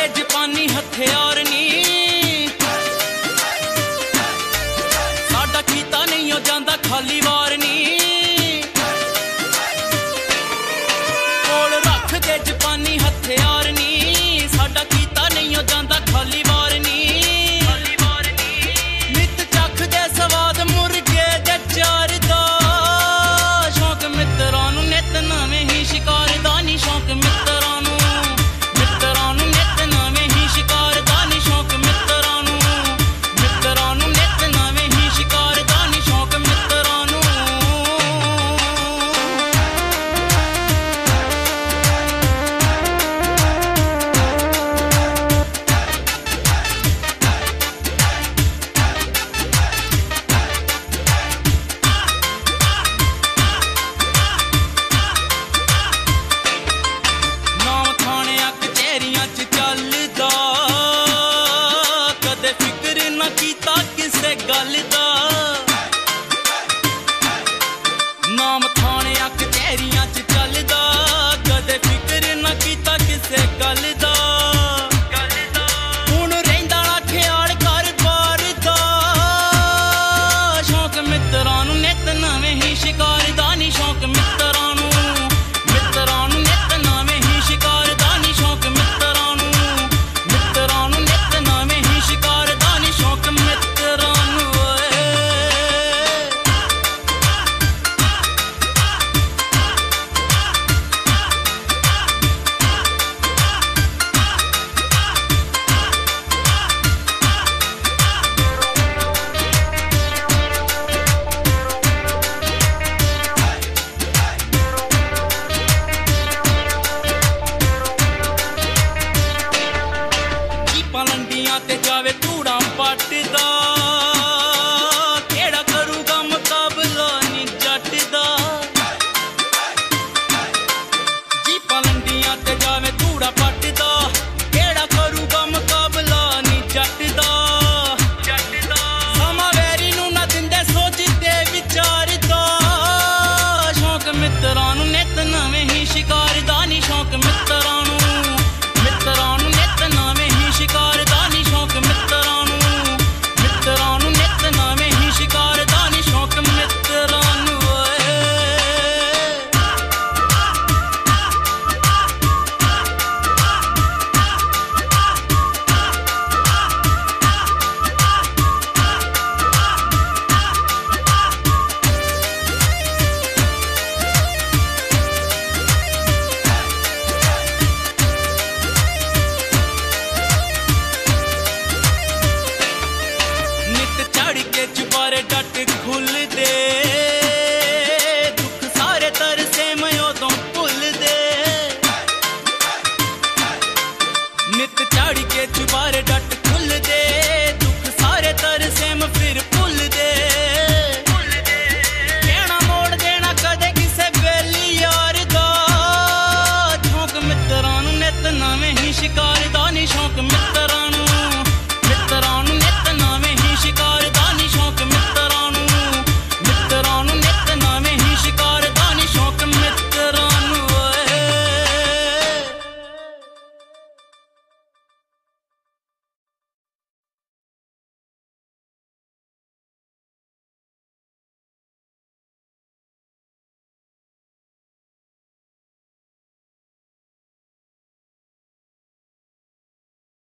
ਦੇ ਜਾਪਾਨੀ ਹਥਿਆਰ ਨੀ ਸਾਡਾ ਕੀਤਾ ਨਹੀਂ ਉਹ ਜਾਂਦਾ ਖਾਲੀ ਵਾਰ ਨੀ ਕੋਲ ਰੱਖ ਦੇ ਜਾਪਾਨੀ ਹਥਿਆਰ ਨੀ ਸਾਡਾ ਕੀਤਾ ਨਹੀਂ ਉਹ ਜਾਂਦਾ ਖਾਲੀ ਵਾਰ ਨੀ ਨਿੱਤ ਚੱਖਦੇ ਸਵਾਦ ਮੁਰਗੇ ਦੇ ਚਾਰ ਦਾ ਸ਼ੌਕ ਮਿੱਤਰਾਂ ਨੂੰ ਨਿੱਤ ਨਵੇਂ ਹੀ ਸ਼ਿਕਾਰ ਦਾ ਨੀ ਸ਼ੌਕ ਮਿੱਤਰਾਂ ਨੂੰ ਨਿੱਤ ਨਵੇਂ ਹੀ ਸ਼ਿਕਾਰ ਦਾ ਨੀ ਸ਼ੌਕ ਮਿੱਤਰਾਂ ਨੂੰ ਨਿੱਤ ਨਵੇਂ ਹੀ ਸ਼ਿਕਾਰ ਦਾ ਨੀ ਸ਼ੌਕ ਮਿੱਤਰਾਂ ਨੂੰ ਨਾਮ ਥਾਣਿਆਂ ਕਚਹਿਰੀਆਂ 'ਚ ਚੱਲਦਾ ਕਦੇ ਫਿਕਰ ਨਾ ਕੀਤਾ ਕਿਸੇ ਗੱਲ ਦਾ ਨਾਮ ਥਾਣਿਆਂ ਕਚਹਿਰੀਆਂ 'ਚ ਚੱਲਦਾ ਕਦੇ ਫਿਕਰ ਨਾ ਕੀਤਾ ਕਿਸੇ ਗੱਲ ਦਾ ਹੁਣ ਰਹਿੰਦਾ ਨਾ ਖਿਆਲ ਘਰ-ਬਾਰ ਦਾ ਸ਼ੌਕ ਮਿੱਤਰਾਂ ਨੂੰ ਨਿੱਤ ਨਵੇਂ ਹੀ ਸ਼ਿਕਾਰ ਦਾ ਨੀ ਸ਼ੌਕ ਮਿੱਤਰਾਂ ਨੂੰ ਨਿੱਤ ਨਵੇਂ ਹੀ ਸ਼ਿਕਾਰ ਦਾ ਨੀ ਸ਼ੌਕ ਮਿੱਤਰਾਂ ਨੂੰ ਨਿੱਤ ਨਵੇਂ ਹੀ ਸ਼ਿਕਾਰ ਦਾ ਨੀ ਸ਼ੌਕ ਮਿੱਤਰਾਂ ਨੂੰ ਓਏ ਜੀਪਾਂ ਲੰਡੀਆਂ ਤੇ ਜਾਵੇ ਧੂੜਾਂ ਪੱਟਦਾ ਕਿਹੜਾ ਕਰੂਗਾ ਮੁਕਾਬਲਾ ਨੀ ਜੱਟ ਦਾ ਜੀਪਾਂ ਲੰਡੀਆਂ ਤੇ ਜਾਵੇ ਧੂੜਾਂ ਪੱਟਦਾ ਕਿਹੜਾ ਕਰੂਗਾ ਮੁਕਾਬਲਾ ਨੀ ਜੱਟ ਦਾ ਸਮਾਂ ਵੈਰੀ ਨੂੰ ਨਾ ਦਿੰਦੇ ਸੋਚਦੇ ਵਿਚਾਰ ਦਾ ਸ਼ੌਕ ਮਿੱਤਰਾਂ ਨੂੰ ਨਿੱਤ ਨਵੇਂ ਹੀ ਸ਼ਿਕਾਰ ਦਾ ਨੀ ਸ਼ੌਕ ਮਿੱਤਰਾਂ ਨੂੰ ਨਿੱਤ ਨਵੇਂ ਹੀ ਸ਼ਿਕਾਰ ਦਾ ਨੀ ਸ਼ੌਕ ਮਿੱਤਰਾਂ ਨੂੰ ਨਿੱਤ ਨਵੇਂ ਹੀ ਸ਼ਿਕਾਰ ਦਾ ਨੀ ਸ਼ੌਕ ਮਿੱਤਰਾਂ ਨੂੰ ਓਏ ਨਿੱਤ ਚੜ ਕੇ ਚੁਬਾਰੇ ਡਟ ਖੁੱਲਦੇ ਦੁੱਖ ਸਾਰੇ ਤਰਸੇ ਮੈਂ ਉਦੋਂ ਭੁੱਲਦੇ ਨਿੱਤ ਚੜ ਕੇ ਚੁਬਾਰੇ ਡਟ ਖੁੱਲਦੇ ਦੁੱਖ ਸਾਰੇ ਤਰਸੇ ਮੈਂ ਫਿਰ ਭੁੱਲਦੇ ਕਹਿਣਾ ਮੋੜ ਦੇਣਾ ਕਦੇ ਕਿਸੇ ਬੇਲੀ ਯਾਰ ਦਾ ਸ਼ੌਕ ਮਿੱਤਰਾਂ ਨੂੰ ਨਿੱਤ ਨਵੇਂ ਹੀ ਸ਼ਿਕਾਰ ਦਾ ਨੀ ਸ਼ੌਕ ਮਿੱਤਰਾਂ ਨੂੰ